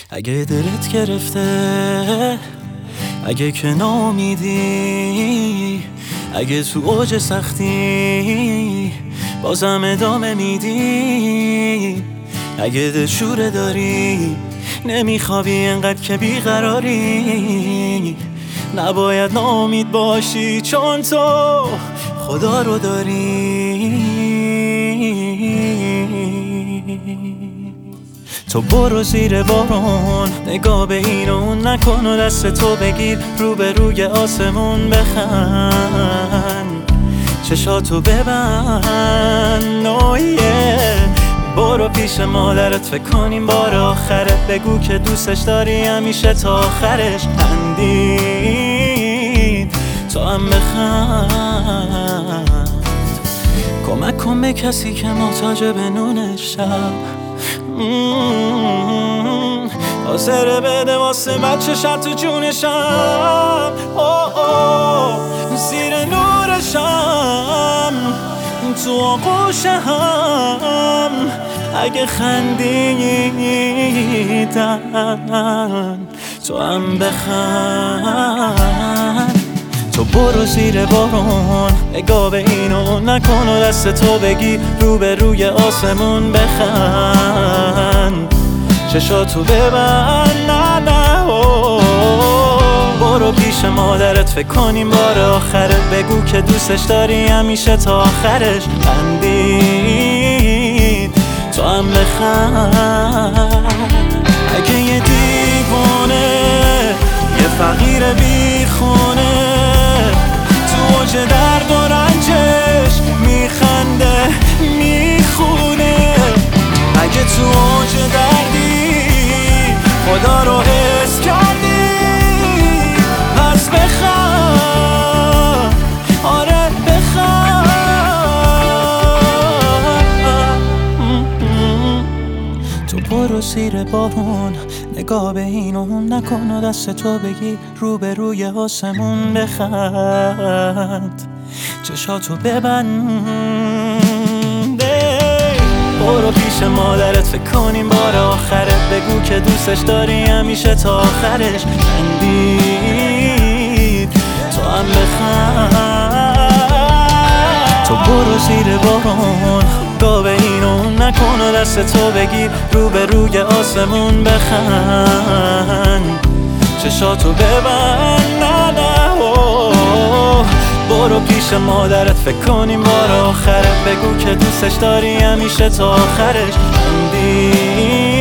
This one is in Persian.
اگه دلت گرفته، اگه که ناامیدی، اگه تو اوج سختی بازم ادامه میدی، اگه دلشوره داری نمیخوابی انقدر که بیقراری، نباید ناامید باشی چون تو خدا رو داری. تو برو زیر بارون، نگاه به این و اون نکن و دست تو بگیر رو به روی آسمون بخند، چشاتو ببند برو پیش مادرت فکر کنیم بار آخره، بگو که دوستش داری همیشه تا آخرش، خندید تو هم بخند، کمک کن به کسی که محتاج به نون شب، حاضره بده واسه بچه شب تو جونشم، زیر نورشم تو آغوشم، اگه خندیدن تو هم بخند. تو برو زیر بارون، نگاه به این و اون نکن و دست تو بگی رو به روی آسمون بخند، چشاتو ببند برو پیش مادرت فکر کنیم بار آخره، بگو که دوستش داری همیشه تا آخرش، خندید تو هم بخند. اگه یه دیوانه، یه فقیر بیخونه تو اوج درد و رنجش میخنده میخونه، اگه تو اوج دردی خدا رو حس کردی پس بخند، آره بخند. تو برو زیر بارون، نگاه به این و اون نکن و دست تو بگی رو به روی آسمون بخند، چشاتو ببند برو پیش مادرت فکر کنیم بار آخره، بگو که دوستش داری همیشه تا آخرش، خندید تو هم بخند. تو برو زیر بارون، نگاه به این و اون نکن و دست تو بگیر رو به روی آسمون بخند، چشاتو ببند برو پیش مادرت فکر کنیم بار آخره، بگو که دوستش داری همیشه تا آخرش، خندید